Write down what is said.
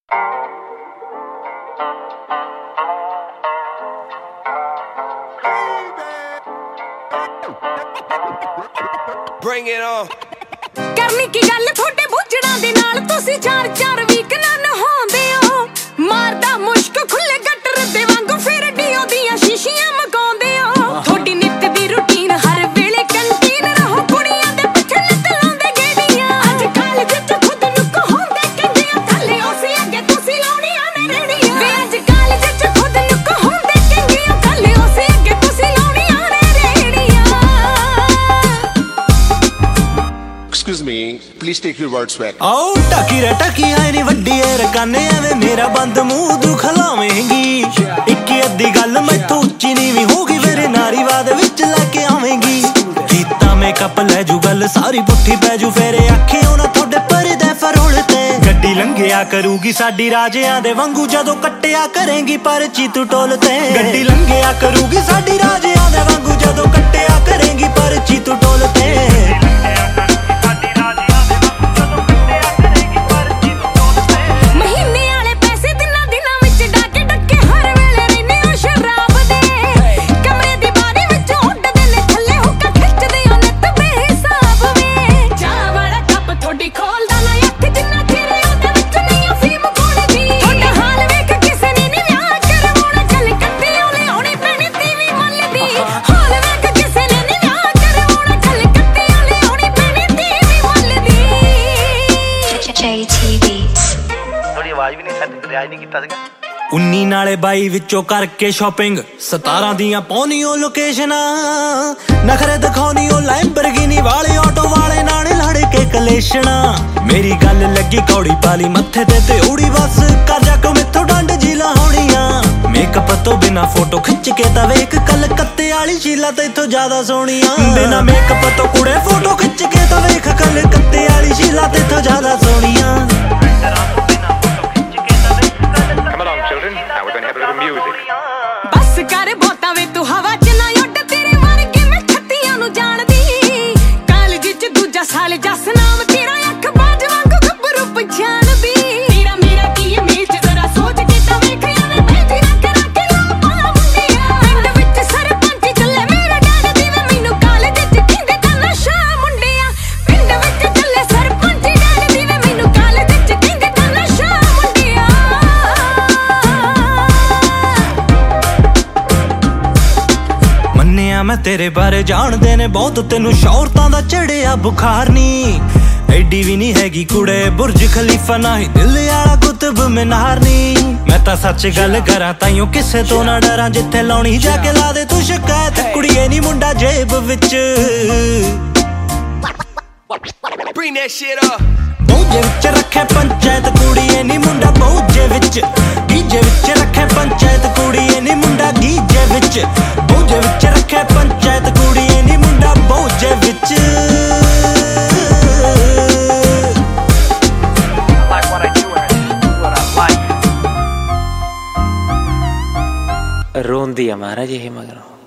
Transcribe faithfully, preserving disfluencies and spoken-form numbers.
Bring it on. करनी की गल थोड़े बुझड़ा दे नाल तुसी चार चार वीक ना नहांदे हो मारदा मुश्क खुले गटर दे वांगू फिर डीओ दियां शीशियां मगाउंदे हो थोड़ी नित दी रूटीन हर वेले कंटीन रहो कुड़ियां दे पिछे लत लांदे गेड़ियां अज कॉलेज च खुद नु कहोंदे कंडियां थल्ले ओसी अगे तुसी लाउणियां ने रेड़ियां वे अज कॉलेज च खुद नु कहोंदे कंडियां थल्ले ओसी अगे तुसी लाउणियां ने रेड़ियां Excuse me, please take your words back. आओ टकी रे टकी आए नी वड्डी ए रकाने एवे मेरा बंद मुंह तू खलावेंगी इक्की अद्धी गल मैथों उच्ची नीवी होगी मेरे नारीवाद विच लैके आवेंगी कीता मेकअप ले जू गल सारी पुट्ठी पै जू फेरे आखे होना थोड़े परदे फरोल ते गड्डी लंघिया करूगी साडी राजियां दे वांगू जदों कट्टिया करेंगी परची तू टोल ते गड्डी लंघिया करूगी साडी राजियां दे वांगू जदों कट्टिया करेंगी परची तू टोल ते उन्नी नाले बाई विचों करके शॉपिंग सतारां दियां पाउनियों लोकेशनां नखरे दिखाउनियों लैंबरगिनी वाले ऑटो वाले नाले लड़ के कलेशना मेरी गल लगी कौड़ी पाली मत्थे ते ते उड़ी बस कर जा को मिथों डंड जी लाउणियां मेकअप तो बिना फोटो खिंच के ता वेख कलकत्ते वाली शीला तेथों ज्यादा सोहणियां बिना मेकअप तो कुड़े फोटो खिंच के ता वेख कलकत्ते वाली शीला तेथों ज्यादा सोहणियां बस कर बोता वे तू हवा च ना उड़ तेरे वर्गे मैं छत्तियां नु जानदी कॉलेज च दूजा साल जस नाम तेरा अख बाज वांगू गब्बरू पछाणदी तेरा मेरा की मेल च जरा सोच के ता वेख आवे बैठी रख रख लो पाला मुंडिया पिंड विच सरपंच चले मेरा डैड दी वे मैनू कॉलेज च किंदे दा नशा मुंडिया पिंड विच चले सरपंच डैड दी वे मैनू कॉलेज च किंदे दा नशा मुंडिया मैं तेरे बारे जानदे ने बहुत तेनू शौहरतां दा चढ़िया बुखार नी एडी भी नहीं हैगी कुड़े बुर्ज खलीफा ना ही दिल वाला कुतुब मीनार नी मैं तां सच गल करां ताइयों किसे तो ना डरां जिथे लाउणी जाके ला दे तू शिकायत कुड़िए नी मुंडा जेब विच Bring that shit up. बौजे विच रखे पंचायत कुड़िए नी मुंडा बौजे विच गीजे विच रखे पंचायत कुड़िए नी मुंडा गीजे विच बौजे विच रखे पंचायत कुड़िए नी मुंडा बौजे विच रोंदी है महाराज ये मगर